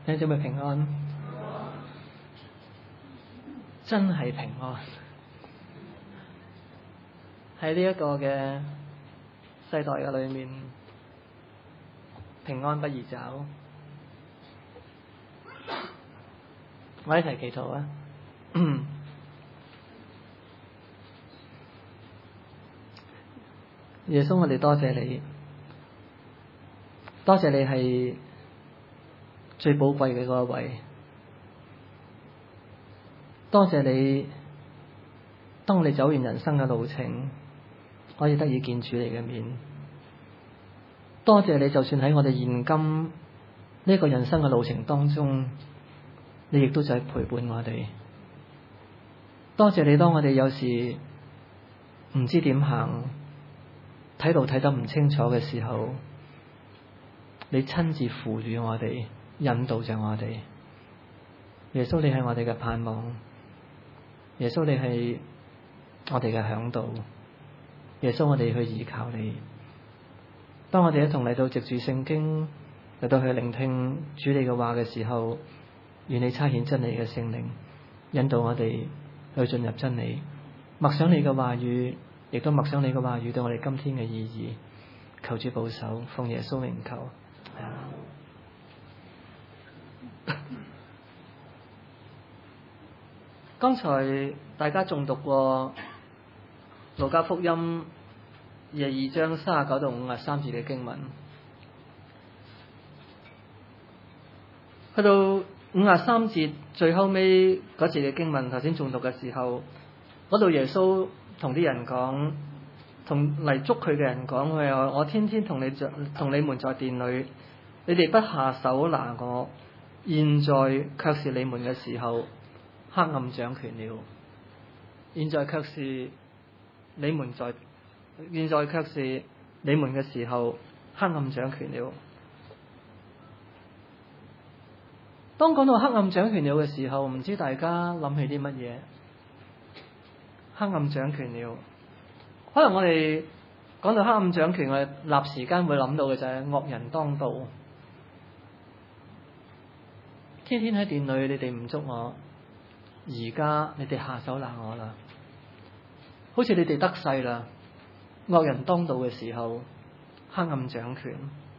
你知唔知平安？真係平安。喺呢一個嘅世代嘅裏面，平安不易找。我一齊祈禱啊！耶穌，我哋多謝你，多謝你係最寶貴嘅嗰一位，多謝你，當我哋走完人生嘅路程，可以得以見主你嘅面。多謝你，就算喺我哋現今呢個人生嘅路程當中，你亦都在陪伴我哋。多謝你，當我哋有時唔知點行，睇路睇得唔清楚嘅時候，你親自扶住我哋，引導着我哋。耶穌，你係我哋嘅盼望。耶穌，你係我哋嘅嚮導。耶穌，我哋去依靠你。當我哋一同嚟到藉住聖經嚟到去聆聽主你嘅話嘅時候，願你差遣真理嘅聖靈引導我哋去進入真理，默想你嘅話語，亦都默想你嘅話語對我哋今天嘅意義。求主保守，奉耶穌名求。剛才大家仲讀過路加福音22章39到53節嘅經文，去到53節最後尾嗰節嘅經文，頭先仲讀嘅時候，嗰度耶穌同啲人講，同嚟捉佢嘅人講，佢話：我天天同你們在殿裏，你哋不下手拿我，現在卻是你們嘅時候，黑暗掌權了。現在卻是你們嘅時候，黑暗掌權了。當講到黑暗掌權了嘅時候，唔知大家諗起啲乜嘢？黑暗掌權了，可能我哋講到黑暗掌權，我哋立時間會諗到嘅就係惡人當道。天天喺殿裏，你哋唔捉我，而家你哋下手拿我啦，好似你哋得勢啦。惡人當道嘅時候，黑暗掌權。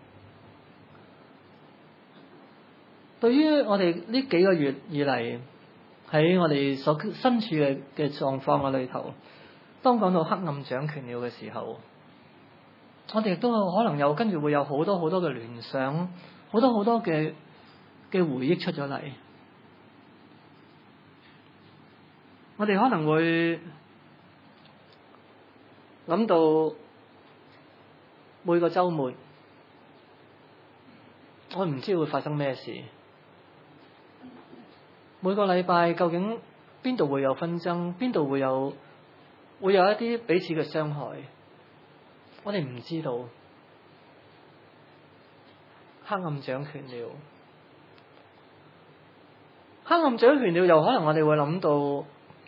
對於我哋呢幾個月以嚟喺我哋所身處嘅狀況嘅裏頭，當講到黑暗掌權了嘅時候，我哋亦都可能有跟住會有好多好多嘅聯想，好多好多嘅回憶出咗嚟。我哋可能會諗到每個週末，我唔知會發生咩事。每個禮拜究竟邊度會有紛爭，邊度會有一啲彼此嘅傷害，我哋唔知道。黑暗掌權了，黑暗掌權了，又可能我哋會諗到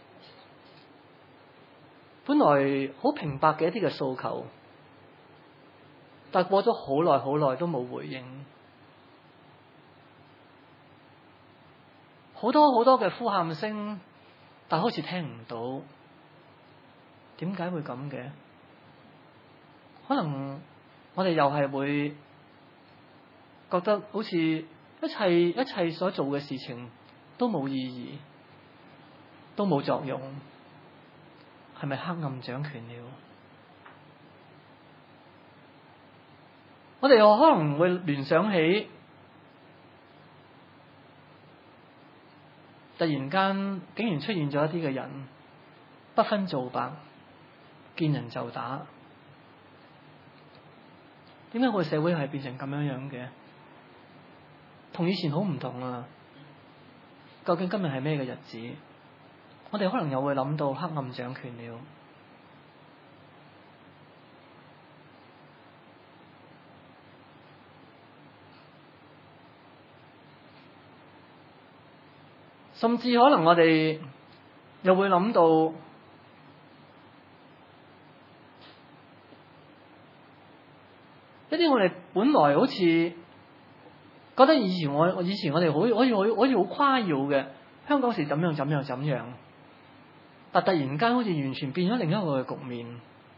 本來好平白嘅一啲嘅訴求，但過咗好耐好耐都冇回應。好多好多嘅呼喊聲，但好似聽唔到。點解會咁嘅？可能我哋又係會覺得好似一切所做嘅事情都冇意義，都冇作用。係咪黑暗掌權了？我哋又可能會聯想起，突然間竟然出現咗一啲嘅人，不分皂白，見人就打。點解個社會係變成咁樣樣嘅？同以前好唔同啊！究竟今日係咩嘅日子？我哋可能又會諗到黑暗掌權了。甚至可能我哋又會諗到一啲我哋本來好似覺覺得以前我哋好似好誇耀嘅，香港是怎樣，但突然間好似完全變咗另一個嘅局面，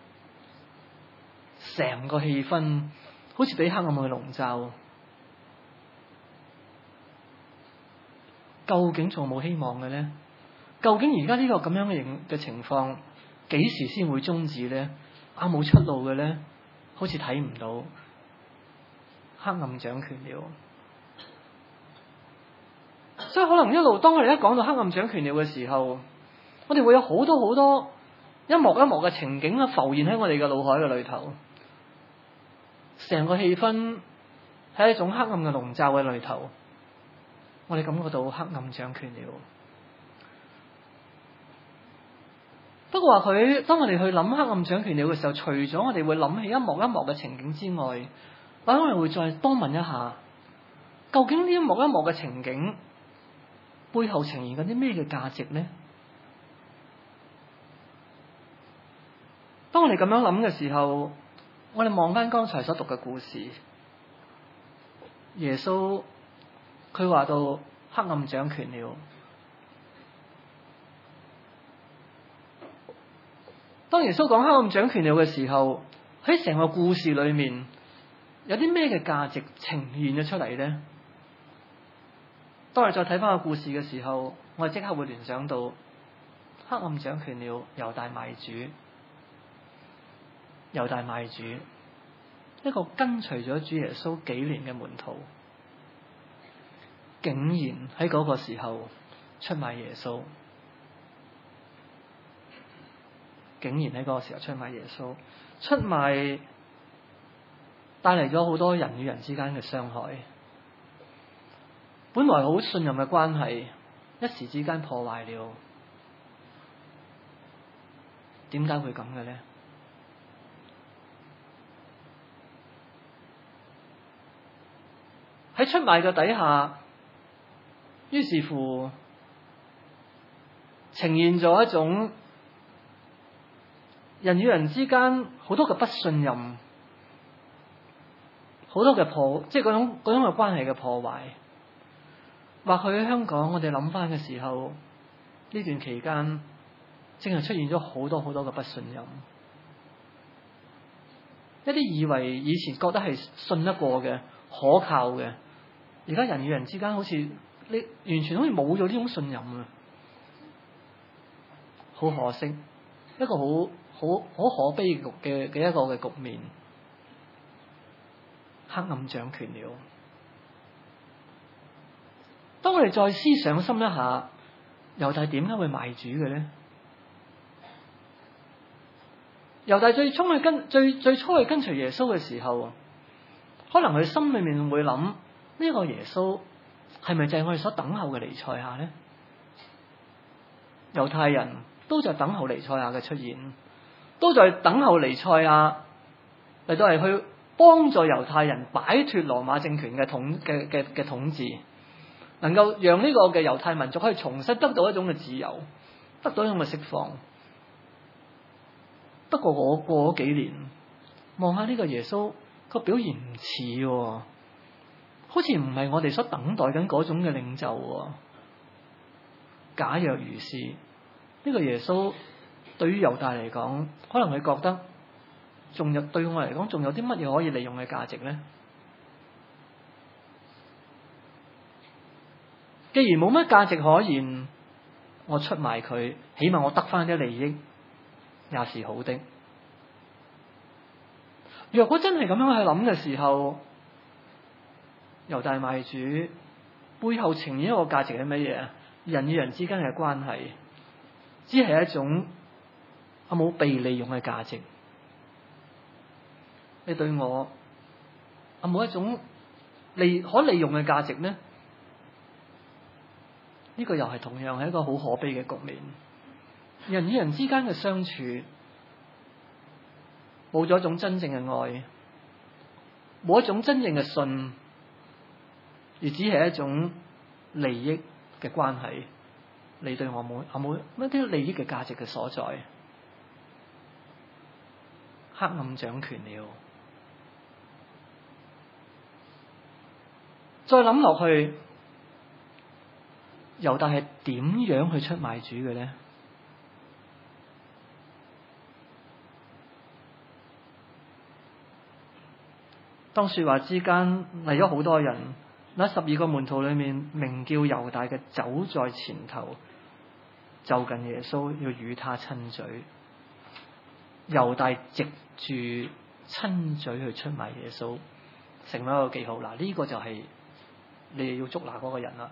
成個氣氛好似俾黑暗去籠罩。究竟仲有冇希望嘅咧？究竟而家呢個咁樣嘅情況幾時先會終止咧？冇出路嘅咧？好似睇唔到，黑暗掌權了。所以可能一路當我哋一講到黑暗掌權了嘅時候，我哋會有好多一幕一幕嘅情景啊浮現喺我哋嘅腦海嘅裏頭，成個氣氛喺一種黑暗嘅籠罩嘅裏頭，我哋感覺到黑暗掌權了。不過話佢，當我哋去諗黑暗掌權了嘅時候，除咗我哋會諗起一幕一幕嘅情景之外，或者我哋會再多問一下，究竟呢一幕一幕嘅情景背後呈現緊啲咩嘅價值呢？當我哋咁樣諗嘅時候，我哋望翻剛才所讀嘅故事，耶穌佢話到黑暗掌權了。當耶穌講黑暗掌權了嘅時候，喺成個故事裏面有啲咩嘅價值呈現咗出嚟呢？當我哋再睇翻個故事嘅時候，我哋即刻會聯想到黑暗掌權了，猶大賣主，一個跟隨咗主耶穌幾年嘅門徒，竟然喺嗰個時候出賣耶穌，出賣帶嚟咗好多人與人之間嘅傷害。本來好信任嘅關係，一時之間破壞了。點解會咁嘅呢？喺出賣嘅底下，於是乎呈現咗一種人與人之間好多嘅不信任，好多嘅即係嗰種嘅關係嘅破壞。或許喺香港，我哋諗翻嘅時候，呢段期間正係出現咗好多嘅不信任，一啲以為以前覺得係信得過嘅、可靠嘅，而家人與人之間好似你完全好似冇咗呢種信任啊！好可惜，一個好可悲嘅一個嘅局面，黑暗掌權了。當我哋再思想深一下，猶大點解會賣主嘅咧？猶大最初去跟隨耶穌嘅時候，可能佢心裏面會諗，呢個耶穌係咪就係我哋所等候嘅彌賽亞咧？猶太人都在等候彌賽亞嘅出現，都在等候彌賽亞嚟到係去幫助猶太人擺脫羅馬政權嘅統治，能夠讓呢個嘅猶太民族可以重新得到一種嘅自由，得到一種嘅釋放。不過我過咗幾年，望下呢個耶穌個表現唔似，好似唔係我哋所等待緊嗰種嘅領袖。假若如是，呢個耶穌對於猶大嚟講，可能佢覺得對我嚟講仲有啲乜嘢可以利用嘅價值呢？既然冇乜價值可言，我出賣佢，起碼我得翻啲利益也是好的。若果真係咁樣去諗嘅時候，猶大賣主背後呈現一個價值係乜嘢？人與人之間嘅關係，只係一種冇被利用嘅價值。你對我冇一種可利用嘅價值呢？呢個又係同樣係一個好可悲嘅局面。人與人之間嘅相處，冇咗一種真正嘅愛，冇一種真正嘅信，而只係一種利益嘅關係。你對我冇一啲利益嘅價值嘅所在。黑暗掌權了。 再諗落去，猶大係點樣去出賣主嘅呢？當說話之間嚟咗好多人，那12個門徒裏面，名叫猶大嘅走在前頭，就近耶穌，要與他親嘴。猶大藉住親嘴去出賣耶穌，成為一個記號。嗱，呢個就係你哋要捉拿嗰個人啦。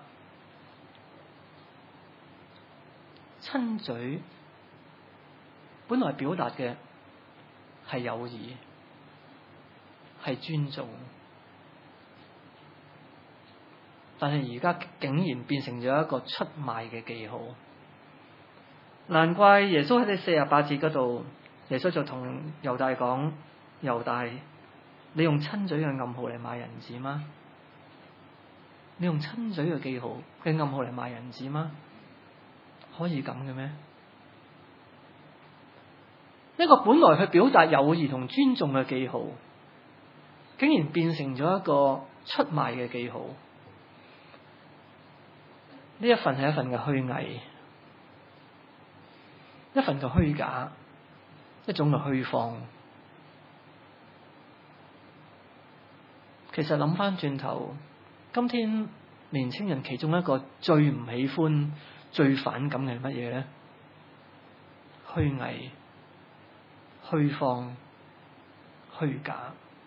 親嘴本來表達嘅係友誼，係尊重，但係而家竟然變成咗一個出賣嘅記號。難怪耶穌喺第48節嗰度，耶穌就同猶大講：猶大，你用親嘴嘅暗號嚟賣人子嗎？你用親嘴嘅記號嘅暗號嚟賣人子嗎？可以咁嘅咩？一個本來去表達友誼同尊重嘅記號，竟然變成咗一個出賣嘅記號。呢一份係一份嘅虛偽，一份嘅虛假，一種嘅虛謊。其實諗翻轉頭，今天年青人其中一個最唔喜歡、最反感嘅係乜嘢咧？虛偽、虛謊、虛假，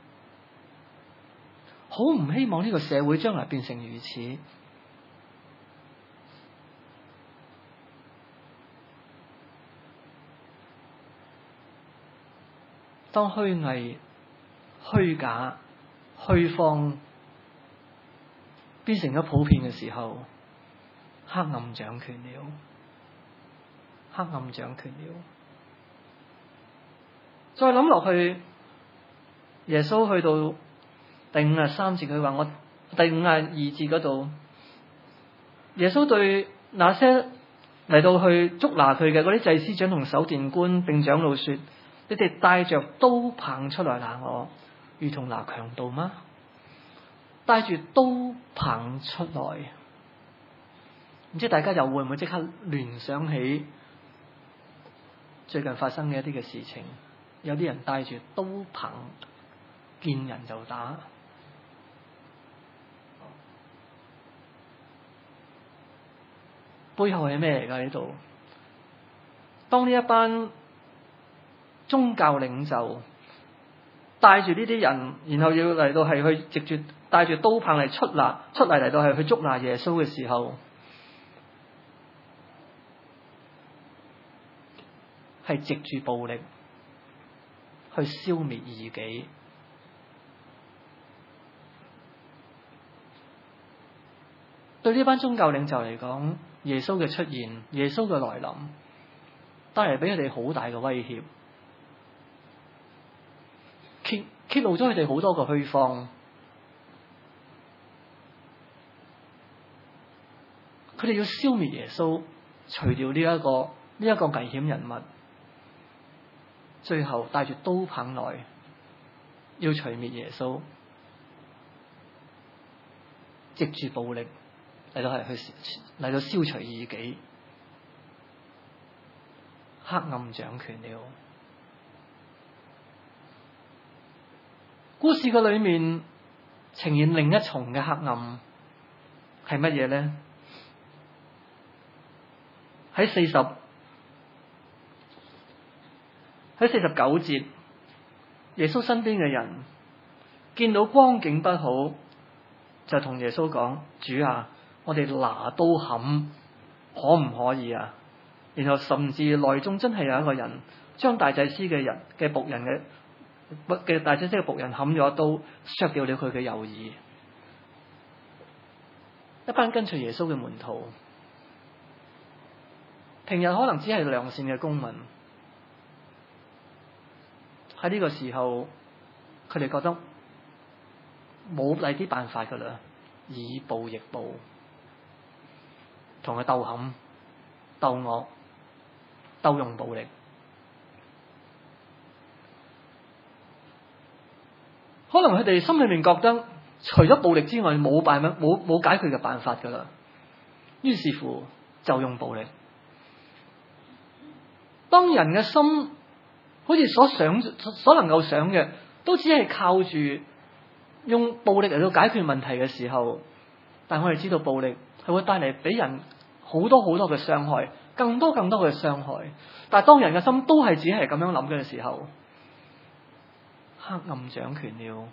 好唔希望呢個社會將來變成如此。當虛偽、虛假、虛謊變成咗普遍嘅時候，黑暗掌權了，黑暗掌權了。再諗落去，耶穌去到第53節，佢話我第52節嗰度，耶穌對那些嚟到去捉拿佢嘅嗰啲祭司長同守殿官並長老說：你哋帶着刀棒出來拿我，如同拿強盜嗎？帶住刀棒出來，唔知大家又會唔會即刻聯想起最近發生嘅一啲嘅事情？有啲人帶住刀棒見人就打，背後係咩嚟㗎？呢度當呢一班宗教領袖帶住呢啲人，然後要嚟到係去藉住帶住刀棒嚟出嚟嚟到係去捉拿耶穌嘅時候，係藉住暴力去消滅異己。對呢班宗教領袖嚟講，耶穌嘅出現，耶穌嘅來臨，帶嚟俾佢哋好大嘅威脅，揭露咗佢哋好多個虛謊。佢哋要消滅耶穌，除掉呢一個危險人物，最後帶住刀棒來，要除滅耶穌，藉住暴力嚟到消除異己，黑暗掌權了。故事嘅裏面呈現另一重嘅黑暗係乜嘢咧？喺49節，耶穌身邊嘅人見到光景不好，就同耶穌講：主啊，我哋拿刀砍可唔可以啊？然後甚至內中真係有一個人將大祭司嘅僕人嘅大祭司嘅僕人砍咗一刀，削掉了佢嘅右耳。一班跟隨耶穌嘅門徒，平日可能只係良善嘅公民，喺呢個時候，佢哋覺得冇第啲辦法噶啦，以暴易暴，同佢鬥砍、鬥惡、鬥用暴力。可能佢哋心裏面覺得除咗暴力之外冇解決嘅辦法噶啦。於是乎就用暴力。當人嘅心好似所能夠想嘅，都只係靠住用暴力嚟到解決問題嘅時候，但我哋知道暴力係會帶嚟俾人好多好多嘅傷害，更多嘅傷害。但係當人嘅心都係只係咁樣諗嘅時候，黑暗掌權了，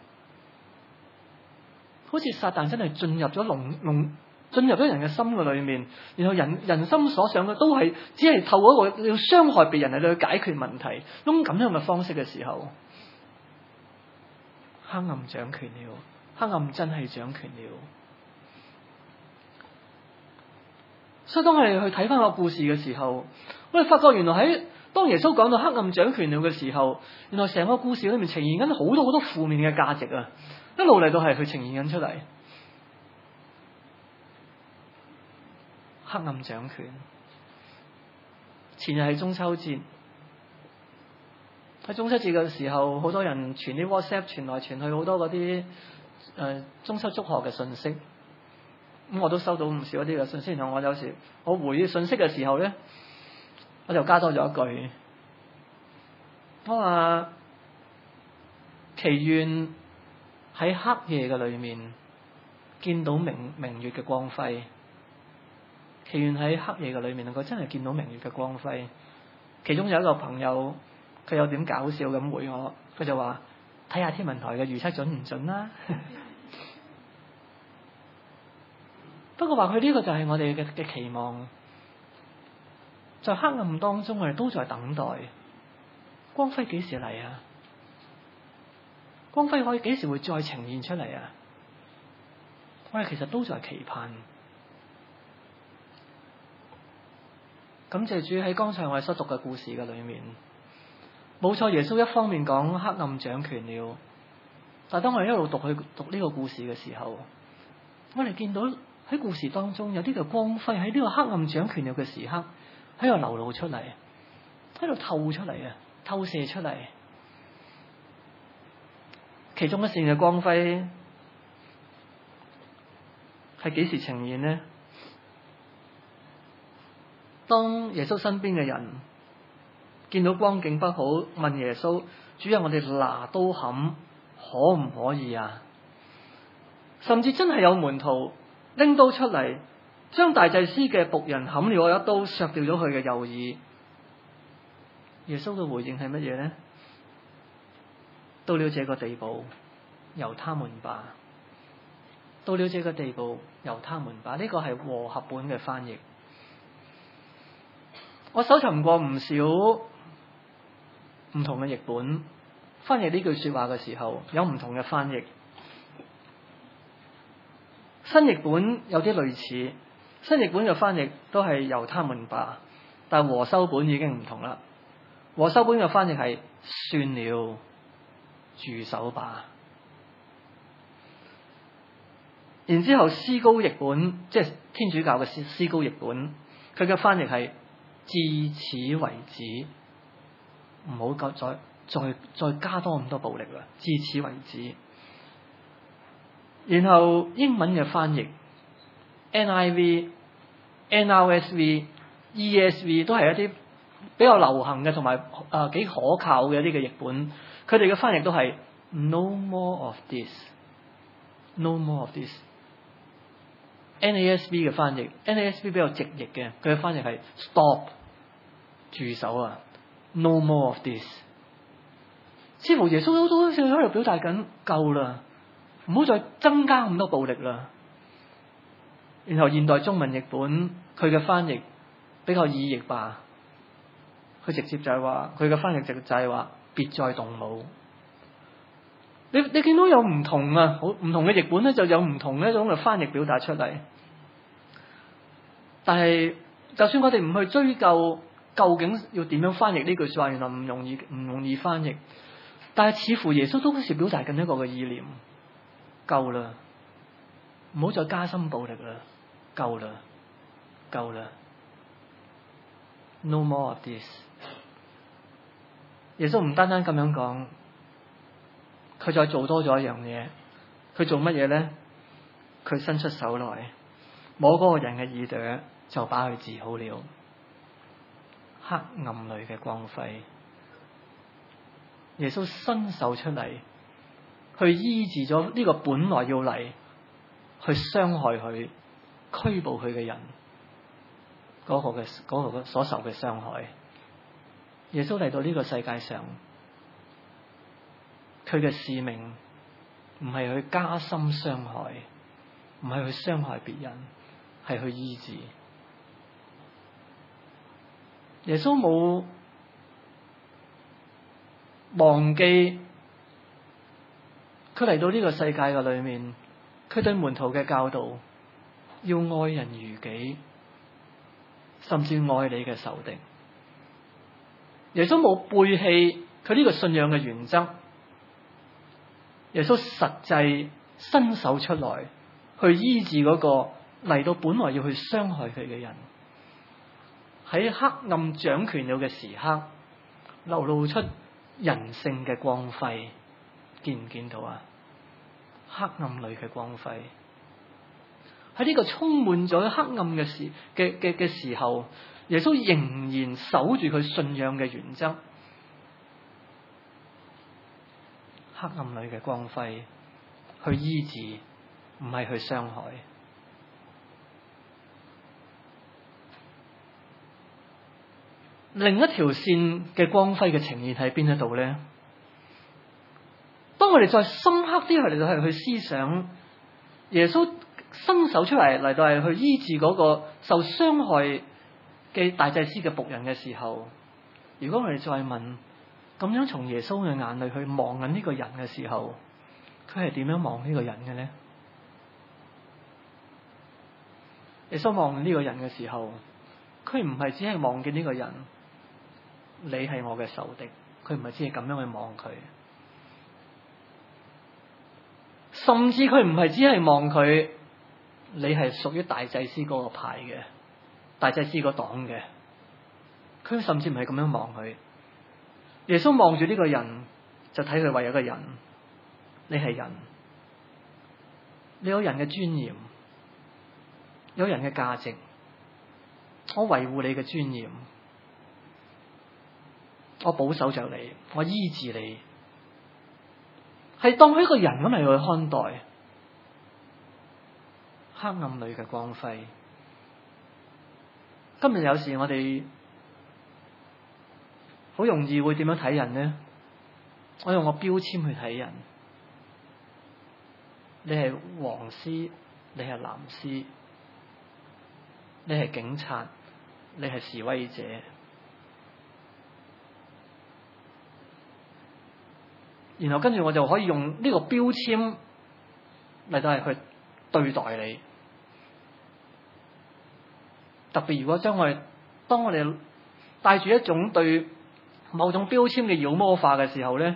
好似撒旦真係進入咗人嘅心嘅裏面，然後人心所想嘅都係只係透過一個要傷害別人嚟去解決問題，用咁樣嘅方式嘅時候，黑暗掌權了，黑暗真係掌權了。所以當我哋去睇翻個故事嘅時候，我哋發覺原來當耶穌講到黑暗掌權了嘅時候，原來成個故事裏面呈現緊好多好多負面嘅價值啊，一路嚟到係佢呈現緊出嚟。黑暗掌權。前日係中秋節，喺中秋節嘅時候，好多人傳啲 WhatsApp 傳來傳去，好多嗰啲中秋祝賀嘅信息。咁我都收到唔少一啲嘅信息，然後我有時我回信息嘅時候咧，我就加多咗一句，我話祈願喺黑夜嘅裏面見到明月嘅光輝。祈願喺黑夜嘅裏面能夠真係見到明月嘅光輝。其中有一個朋友，佢有點搞笑咁回我，佢就話睇下天文台嘅預測準唔準啦。不過話佢呢個就係我哋嘅期望，在黑暗當中我哋都在等待光輝幾時嚟啊？光輝可以幾時會再呈現出嚟啊？我哋其實都在期盼。感謝主，喺剛才我哋所讀嘅故事嘅裏面，冇錯，耶穌一方面講黑暗掌權了，但係當我哋一路讀呢個故事嘅時候，我哋見到喺故事當中有啲嘅光輝喺呢個黑暗掌權了嘅時刻喺度流露出嚟，喺度透出嚟啊，透射出嚟。其中一線嘅光輝係幾時呈現呢？當耶穌身邊嘅人見到光景不好，問耶穌：主啊，我哋拿刀砍可唔可以啊？甚至真係有門徒拎刀出嚟，將大祭司嘅僕人砍了我一刀，削掉咗佢嘅右耳。耶穌嘅回應係乜嘢呢？到了這個地步，由他們吧。到了這個地步，由他們吧。呢個係和合本嘅翻譯。我搜尋過唔少唔同嘅譯本，翻譯呢句說話嘅時候有唔同嘅翻譯。新譯本有啲類似，新譯本嘅翻譯都係由他們吧，但和修本已經唔同啦。和修本嘅翻譯係算了，住手吧。然之後思高譯本，即係天主教嘅思高譯本，佢嘅翻譯係至此為止，唔好再加多咁多暴力啦，至此為止。然後英文嘅翻譯 NIV、NRSV、ESV 都係一啲比較流行嘅同埋幾可靠嘅一啲嘅譯本，佢哋嘅翻譯都係 No more of this，No more of this。NASB 嘅翻譯 ，NASB 比較直譯嘅，佢嘅翻譯係 Stop， 住手啊 ，No more of this。似乎耶穌都好似喺度表達緊夠啦，唔好再增加咁多暴力啦。然後現代中文譯本佢嘅翻譯比較意譯吧，佢直接就係話佢嘅翻譯就係話別再動武。你見到有唔同啊，好唔同嘅譯本咧，就有唔同一種嘅翻譯表達出嚟。但係就算我哋唔去追究究竟要點樣翻譯呢句說話，原來唔容易翻譯。但係似乎耶穌都好似表達緊一個嘅意念，夠啦，唔好再加深暴力啦，夠啦，No more of this。耶穌唔單單咁樣講。佢再做多咗一樣嘢， 佢做乜嘢咧？佢伸出手來摸嗰個人嘅耳朵，就把佢治好了。黑暗裏嘅光輝，耶穌伸手出嚟，去醫治咗呢個本來要嚟去傷害佢、拘捕佢嘅人嗰個所受嘅傷害。耶穌嚟到呢個世界上，佢嘅使命唔係去加深傷害，唔係去傷害別人，係去醫治。耶穌冇忘記佢嚟到呢個世界嘅裏面，佢對門徒嘅教導要愛人如己，甚至愛你嘅仇敵。耶穌冇背棄佢呢個信仰嘅原則，耶穌實際伸手出來去醫治嗰個嚟到本來要去傷害佢嘅人。喺黑暗掌權了嘅時刻，流露出人性嘅光輝，見唔見到啊？黑暗裏嘅光輝，喺呢個充滿咗黑暗嘅時候，耶穌仍然守住佢信仰嘅原則。黑暗裏嘅光輝，去醫治，唔係去傷害。另一條線嘅光輝嘅呈現喺邊一度咧？當我哋再深刻啲嚟到係去思想，耶穌伸手出嚟到係去醫治嗰個受傷害嘅大祭司嘅僕人嘅時候，如果我哋再問，咁樣從耶穌嘅眼裏去望緊呢個人嘅時候，佢係點樣望呢個人嘅咧？耶穌望呢個人嘅時候，佢唔係只係望見呢個人，你係我嘅仇敵，佢唔係只係咁樣去望佢，甚至佢唔係只係望佢，你係屬於大祭司嗰個派嘅，大祭司嗰黨嘅，佢甚至唔係咁樣望佢。耶穌望住呢個人，就睇佢為一個人，你係人，你有人嘅尊嚴，有人嘅價值，我維護你嘅尊嚴，我保守着你，我醫治你，係當佢一個人咁嚟去看待。黑暗裏嘅光輝。今日有時我哋好容易會點樣睇人呢？我用個標籤去睇人，你係黃絲，你係藍絲，你係警察，你係示威者。然後跟住我就可以用呢個標籤嚟到係去對待你。特別如果當我哋帶住一種對某種標籤嘅妖魔化嘅時候咧，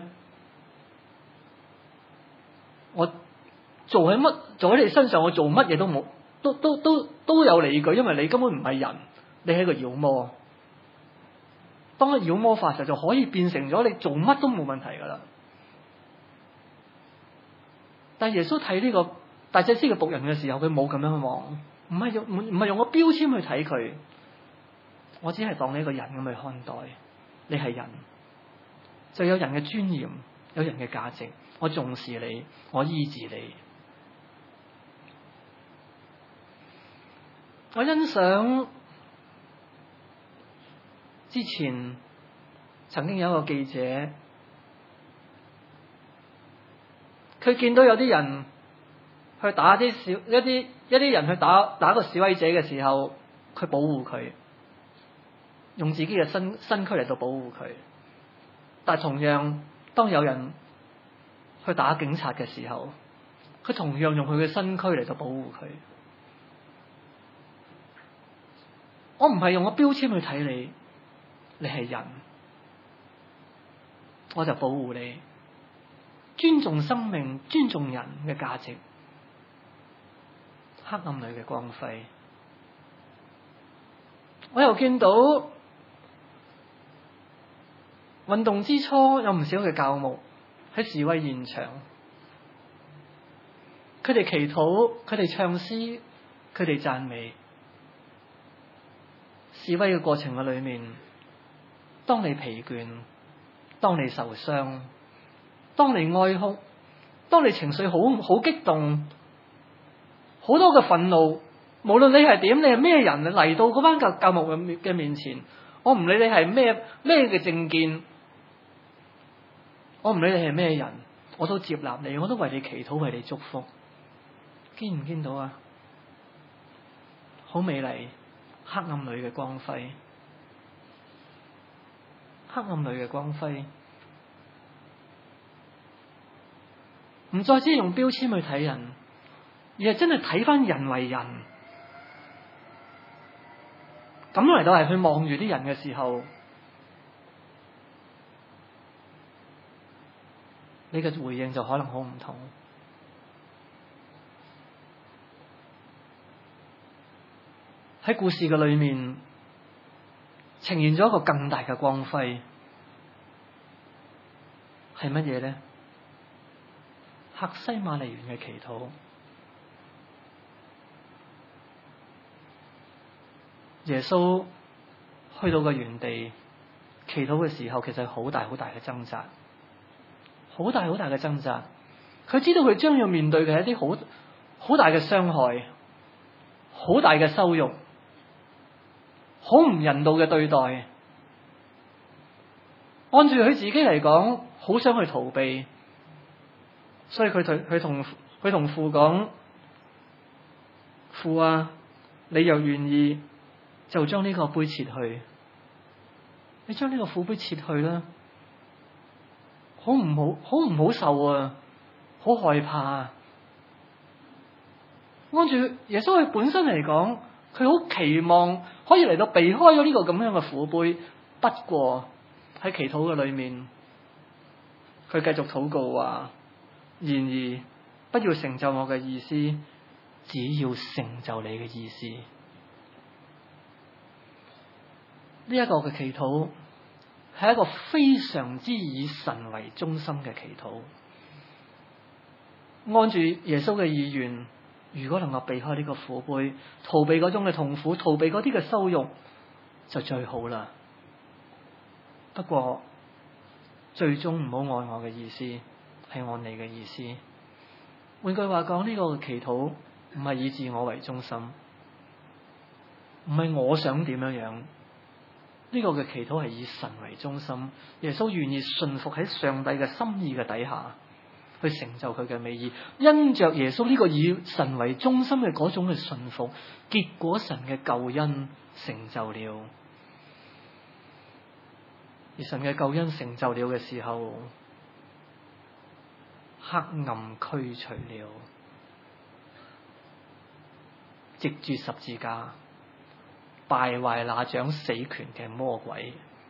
我做喺你身上，我做乜嘢都冇，都有理據，因為你根本唔係人，你係一個妖魔。當個妖魔化時就可以變成咗你做乜都冇問題噶啦。但係耶穌睇呢個大祭司嘅僕人嘅時候，佢冇咁樣去望，唔係用個標籤去睇佢，我只係當你一個人咁去看待。你係人，就有人嘅尊嚴，有人嘅價值，我重視你，我醫治你。我欣賞之前曾經有一個記者，佢見到有啲人去打一啲人去打個示威者嘅時候，佢保護佢，用自己嘅身軀嚟到保護佢。但係同樣，當有人去打警察嘅時候，佢同樣用佢嘅身軀嚟到保護佢。我唔係用個標籤去睇你，你係人，我就保護你，尊重生命，尊重人嘅價值。黑暗裏嘅光輝。我又見到運動之初有唔少嘅教牧喺示威現場， 佢哋祈禱，佢哋唱詩，佢哋讚美。示威嘅過程嘅裏面，當你疲倦，當你受傷，當你哀哭，當你情緒好激動，好多嘅憤怒，無論你係點，你係咩人嚟到嗰班教牧嘅面前，我唔理你係咩嘅政見，我唔理你係咩人，我都接納你，我都為你祈禱，為你祝福。見唔見到啊？好美麗，黑暗裏嘅光輝，黑暗裏嘅光輝，唔再只係用標籤去睇人，而係真係睇翻人為人。咁嚟到係去望住啲人嘅時候，你嘅回應就可能好唔同。喺故事嘅裏面，呈現咗一個更大嘅光輝，係乜嘢呢？客西馬尼園嘅祈禱。耶穌去到個園地祈禱嘅時候，其實係好大好大嘅掙扎，好大好大嘅掙扎。佢知道佢將要面對嘅係一啲好大嘅傷害，好大嘅羞辱，好唔人道嘅對待。按住佢自己嚟講，好想去逃避，所以佢同父講：父啊，你若願意，就將呢個杯撤去。你將呢個苦杯撤去啦，好唔好受啊，好害怕啊。按住耶穌佢本身嚟講，佢好期望可以嚟到避開咗呢個咁樣嘅苦杯。不過喺祈禱嘅裏面，佢繼續禱告話：然而不要成就我嘅意思，只要成就你嘅意思。呢一個嘅祈禱係一個非常之以神為中心嘅祈禱。按住耶穌嘅意願，如果能夠避開呢個苦杯，逃避嗰種嘅痛苦，逃避嗰啲嘅羞辱，就最好啦。不過最終唔好按我嘅意思，係按你嘅意思。換句話講，呢個嘅祈禱唔係以自我為中心，唔係我想點樣樣。呢個嘅祈禱係以神為中心，耶穌願意順服喺上帝嘅心意嘅底下，去成就佢嘅美意。因着耶穌呢個以神為中心嘅嗰種嘅順服，結果神嘅救恩成就了。而神嘅救恩成就了嘅時候，黑暗驅除了，藉住十字架敗壞那掌死權嘅魔鬼。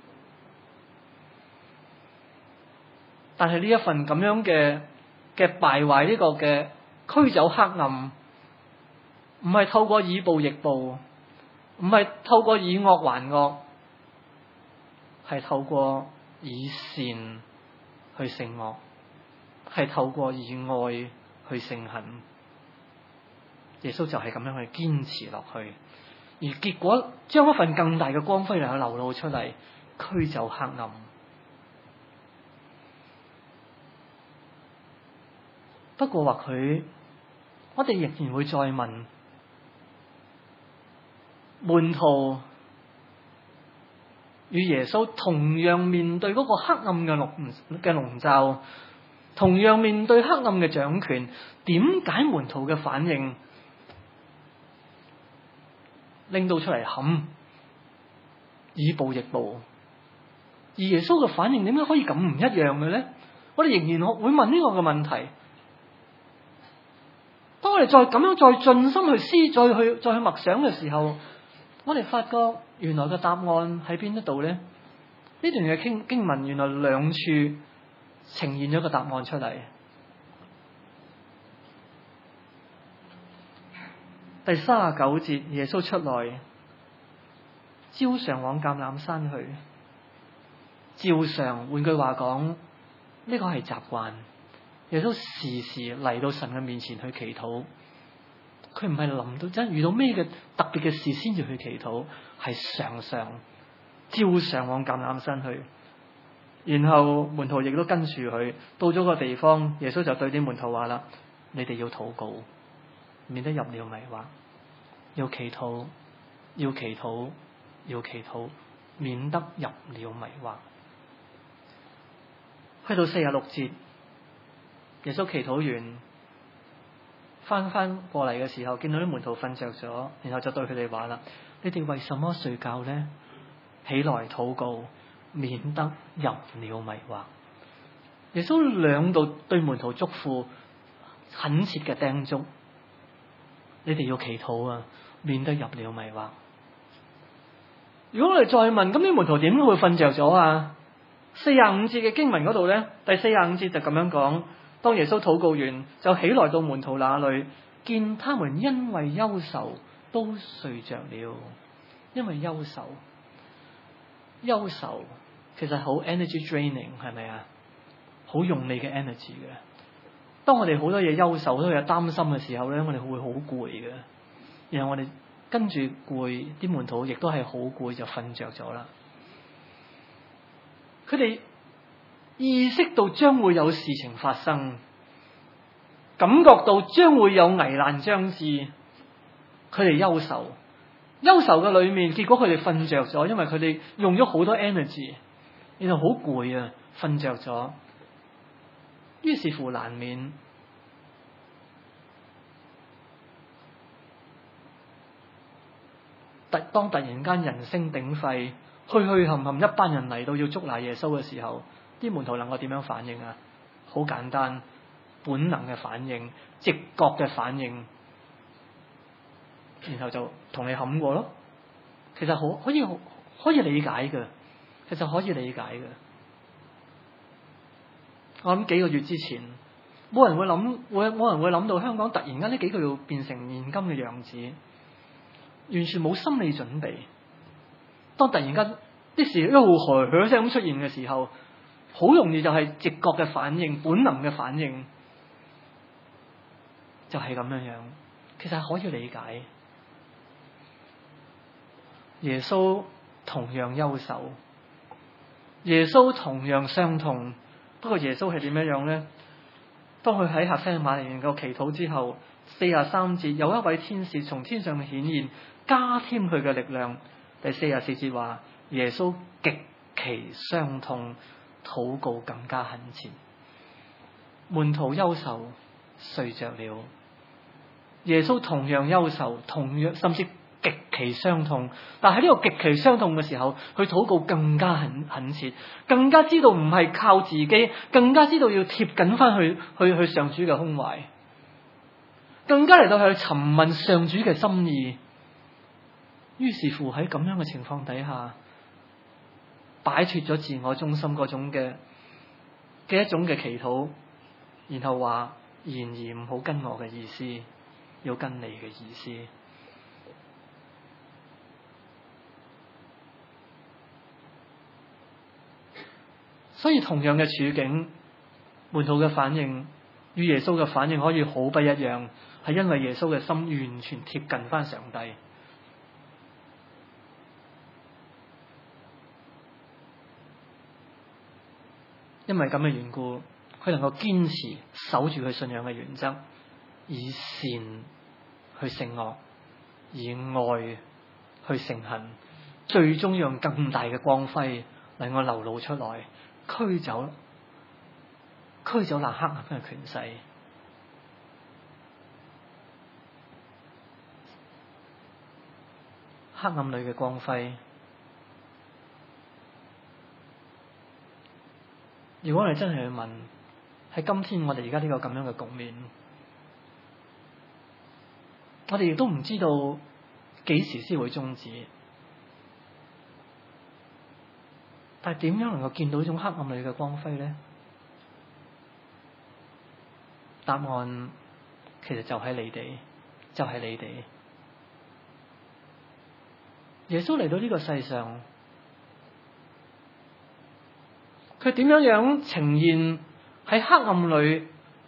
但係呢一份咁樣嘅敗壞，呢個嘅驅走黑暗，唔係透過以暴易暴，唔係透過以惡還惡，係透過以善去勝惡，係透過以愛去勝恨。耶穌就係咁樣去堅持落去，而結果將一份更大嘅光輝嚟去流露出嚟，驅走黑暗。不過或許我哋仍然會再問，門徒與耶穌同樣面對嗰個黑暗嘅籠罩，同樣面對黑暗嘅掌權，點解門徒嘅反應拎到出嚟冚，以暴易暴，而耶穌嘅反應點解可以咁唔一樣嘅咧？我哋仍然會問呢個嘅問題。當我哋再咁樣再盡心去再去默想嘅時候，我哋發覺原來嘅答案喺邊一度咧？呢段嘅經文原來兩處呈現咗個答案出嚟。第39節，耶穌出來，照常往橄欖山去。照常，換句話講，呢個係習慣， 耶穌時時嚟到神嘅面前去祈禱。佢唔係臨到真遇到咩嘅特別嘅事先至去祈禱，係常常照常往橄欖山去。然後門徒亦都跟住佢到咗個地方，耶穌就對啲門徒話啦：你哋要禱告，免得入了迷惑；要祈禱，要祈禱，要祈禱，免得入了迷惑。去到46節，耶穌祈禱完，翻過嚟嘅時候，見到啲門徒瞓着咗，然後就對佢哋話啦：你哋為什麼睡覺呢？起來禱告，免得入了迷惑。耶穌兩度對門徒囑咐，懇切嘅叮囑：你哋要祈禱啊，免得入了迷惑。如果我哋再問，咁啲門徒點會瞓着咗啊？45節嘅經文嗰度咧，第45節就咁樣講：當耶穌禱告完，就起來到門徒那裏，見他們因為憂愁都睡着了。因為憂愁其實好 energy draining， 係咪啊？好用你嘅 energy 嘅。當我哋好多嘢憂愁、好多嘢擔心嘅時候咧，我哋會好攰嘅。然後我哋跟住攰，啲門徒亦都係好攰，就瞓着咗啦。佢哋意識到將會有事情發生，感覺到將會有危難將至，佢哋憂愁嘅裏面，結果佢哋瞓着咗，因為佢哋用咗好多 energy， 然後好攰啊，瞓着咗。於是乎難免當突然間人聲鼎沸，墟冚冚一班人嚟到要捉拿耶穌嘅時候，啲門徒能夠點樣反應啊？好簡單，本能嘅反應，直覺嘅反應，然後就同你冚過咯。其實可以理解嘅，其實可以理解嘅。我諗幾個月之前，冇人會諗到香港突然間呢幾個月變成現今嘅樣子，完全冇心理準備。當突然間啲事一路噓聲咁出現嘅時候，好容易就係直覺嘅反應、本能嘅反應，就係咁樣樣。其實係可以理解。耶穌同樣憂愁，耶穌同樣傷痛。不過耶穌係點樣樣咧？當佢喺客西馬尼園個祈禱之後，43節有一位天使從天上顯現，加添佢嘅力量。第44節話耶穌極其傷痛，禱告更加懇切。門徒憂愁，睡着了。耶穌同樣憂愁，同樣甚至極其傷痛，但喺呢個極其傷痛嘅時候，佢禱告更加懇切，更加知道唔係靠自己，更加知道要貼緊翻去上主嘅胸懷，更加嚟到去詢問上主嘅心意。於是乎喺咁樣嘅情況底下，擺脫咗自我中心嗰種嘅一種嘅祈禱，然後話：然而唔好跟我嘅意思，要跟你嘅意思。所以同樣嘅處境，門徒嘅反應與耶穌嘅反應可以好不一樣，係因為耶穌嘅心完全貼近翻上帝。因為咁嘅緣故，佢能夠堅持守住佢信仰嘅原則，以善去勝惡，以愛去勝恨，最終讓更大嘅光輝能夠流露出來，驅走那黑暗嘅權勢。黑暗裏嘅光輝。如果我哋真係去問，喺今天我哋而家呢個咁樣嘅局面，我哋亦都唔知道幾時先會終止。但係點樣能夠見到呢種黑暗裏嘅光輝咧？答案其實就喺你哋，就係你哋。耶穌嚟到呢個世上，佢點樣呈現喺黑暗裏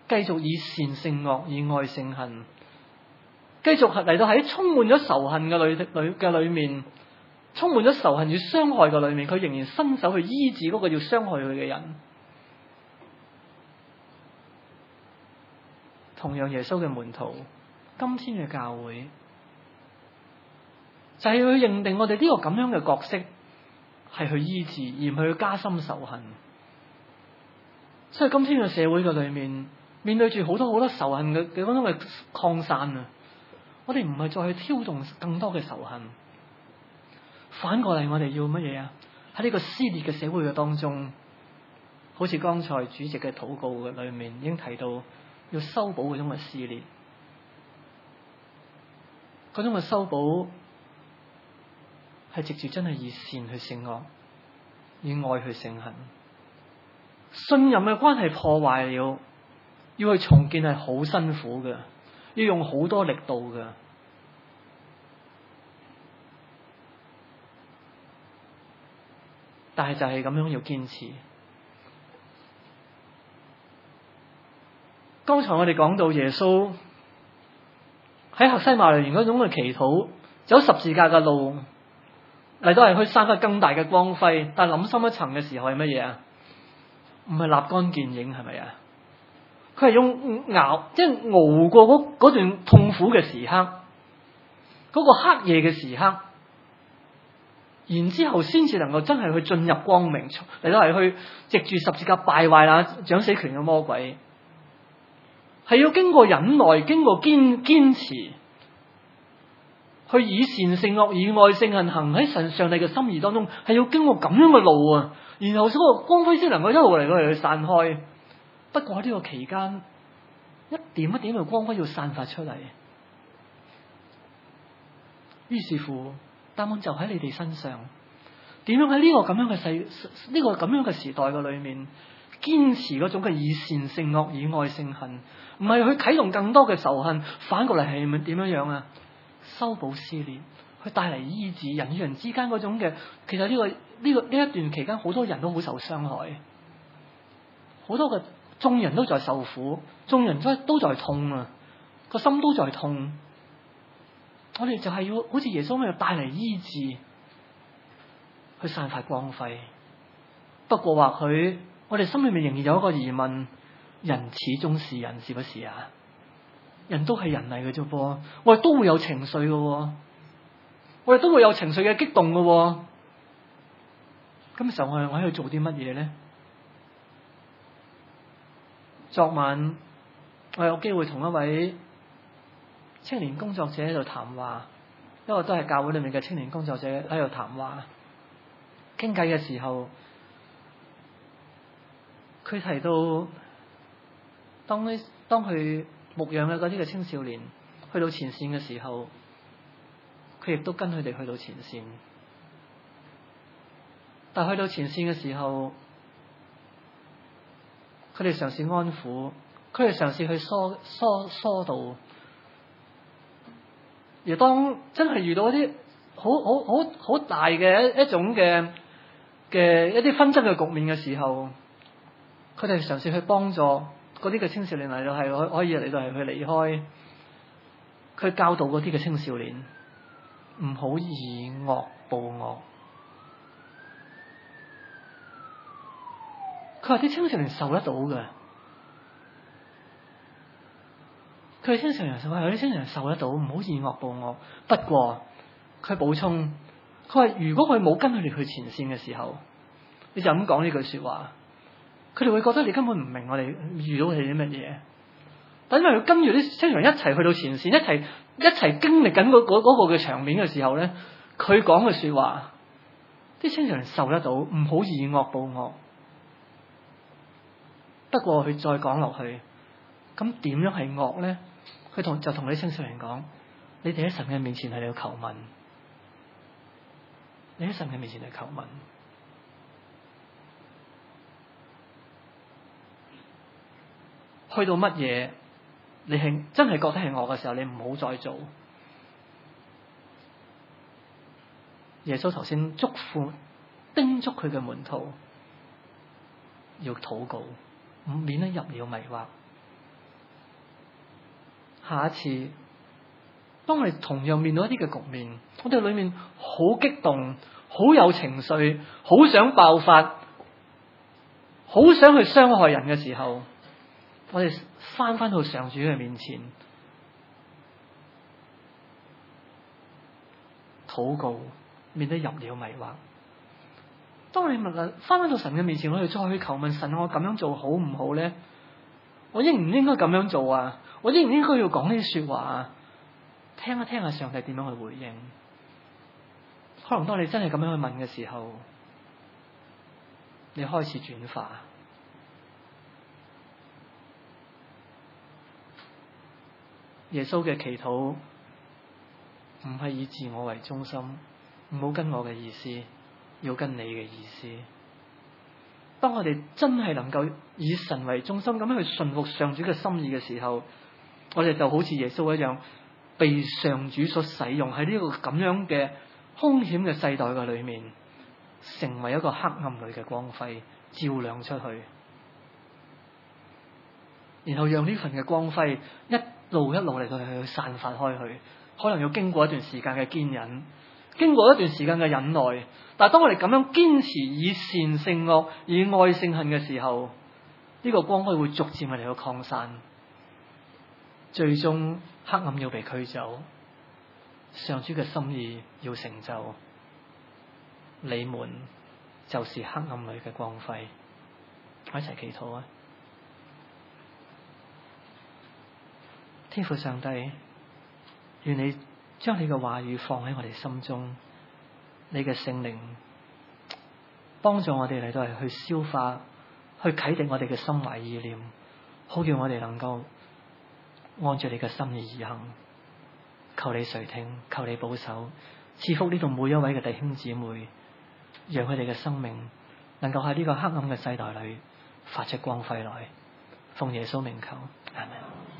繼續以善勝惡，以愛勝恨，繼續嚟到喺充滿咗仇恨嘅裏面，充滿咗仇恨與傷害嘅裏面，佢仍然伸手去醫治嗰個要傷害佢嘅人。同樣耶穌嘅門徒，今天嘅教會就係要去認定我哋呢個咁樣嘅角色係去醫治，而唔係去加深仇恨。所以今天嘅社會嘅裏面，面對住好多仇恨嘅嗰種嘅擴散啊，我哋唔係再去挑動更多嘅仇恨，反過嚟我哋要乜嘢啊？喺呢個撕裂嘅社會嘅當中，好似剛才主席嘅禱告嘅裏面已經提到，要修補嗰種嘅撕裂，嗰種嘅修補係藉住真係以善去勝惡，以愛去勝恨。信任嘅關係破壞了，要去重建係好辛苦嘅，要用好多力度嘅。但係就係咁樣要堅持。剛才我哋講到耶穌喺客西馬尼園嗰種嘅祈禱，走十字架嘅路嚟到係去散發更大嘅光輝，但係諗深一層嘅時候係乜嘢啊？唔係立竿見影，係咪啊？佢係用熬過嗰段痛苦嘅時刻，嗰個黑夜嘅時刻，然之後先至能夠真係去進入光明，嚟到係去藉住十字架敗壞掌死權嘅魔鬼。係要經過忍耐，經過堅持，去以善勝惡，以愛勝恨，行喺上帝嘅心意當中，係要經過咁樣嘅路啊，然後嗰個光輝先能夠一路嚟去散開。不過喺呢個期間，一點一點嘅光輝要散發出嚟。於是乎，答案就喺你哋身上。點樣喺呢個咁樣嘅時代嘅裏面，堅持嗰種嘅以善勝惡，以愛勝恨，唔係去啟動更多嘅仇恨，反過嚟係點樣啊？修補撕裂，去帶嚟醫治人與人之間嗰種嘅。其實呢一段期間，好多人都好受傷害，好多嘅眾人都在受苦，眾人都在痛啊，個心都在痛。我哋就係要好似耶穌咁樣帶嚟醫治，去散發光輝。不過或許我哋心裏面仍然有一個疑問：人始終是人，是不是啊？人都係人嚟嘅啫噃，我哋都會有情緒嘅，我哋都會有情緒嘅激動嘅。咁時候我喺度做啲乜嘢咧？昨晚我有機會同一位青年工作者喺度談話，因為都係教會裏面嘅青年工作者喺度談話，傾偈嘅時候，佢提到當佢牧養嘅嗰啲嘅青少年去到前線嘅時候，佢亦都跟佢哋去到前線。但係去到前線嘅時候，佢哋嘗試安撫，佢哋嘗試去疏導。而當真係遇到一啲好大嘅一種嘅一啲紛爭嘅局面嘅時候，佢哋嘗試去幫助嗰啲嘅青少年嚟到係可以嚟到係去離開，佢教導嗰啲嘅青少年唔好以惡報惡。佢話啲青少年受得到嘅，佢哋青少年話有啲青少年受得到，唔好以惡報惡。不過佢補充，佢話如果佢冇跟佢哋去前線嘅時候，你就咁講呢句說話，佢哋會覺得你根本唔明我哋遇到係啲乜嘢。但因為佢跟住啲青少年一齊去到前線，一齊經歷緊嗰個嘅場面嘅時候咧，佢講嘅說話，啲青少年受得到，唔好以惡報惡。不過佢再講落去，咁點樣係惡咧？佢就同啲青少年講：你哋喺神嘅面前係要求問，你喺神嘅面前係求問。去到乜嘢，你係真係覺得係惡嘅時候，你唔好再做。耶穌頭先叮囑佢嘅門徒要禱告，免得入了迷惑。 下一次，當我哋同樣面對一啲嘅局面，我哋裏面好激動，好有情緒，好想爆發，好想去傷害人嘅時候，我哋翻到上主嘅面前禱告，免得入了迷惑。當你問翻到神嘅面前，我哋再去求問神，我咁樣做好唔好咧？我應唔應該咁樣做啊？我應唔應該要講呢啲說話啊？聽一聽下上帝點樣去回應。可能當你真係咁樣去問嘅時候，你開始轉化。耶穌嘅祈禱唔係以自我為中心，唔好跟我嘅意思，要跟你嘅意思。當我哋真係能夠以神為中心咁樣去順服上主嘅心意嘅時候，我哋就好似耶穌一樣，被上主所使用喺呢個咁樣嘅兇險嘅世代嘅裏面，成為一個黑暗裏嘅光輝，照亮出去，然後讓呢份嘅光輝一路嚟到去散發開去。可能要經過一段時間嘅堅忍，經過一段時間嘅忍耐，但係當我哋咁樣堅持以善勝惡，以愛勝恨嘅時候，呢個光輝會逐漸嚟到擴散，最終黑暗要被驅走，上主嘅心意要成就，你們就是黑暗裏嘅光輝。我一齊祈禱啊！天父上帝，願你將你嘅話語放喺我哋心中，你嘅聖靈幫助我哋嚟到係去消化，去啟迪我哋嘅心懷意念，好叫我哋能夠按住你嘅心意而行。求你垂聽，求你保守，賜福呢度每一位嘅弟兄姊妹，讓佢哋嘅生命能夠喺呢個黑暗嘅世代裏發出光輝來。奉耶穌名求，阿們。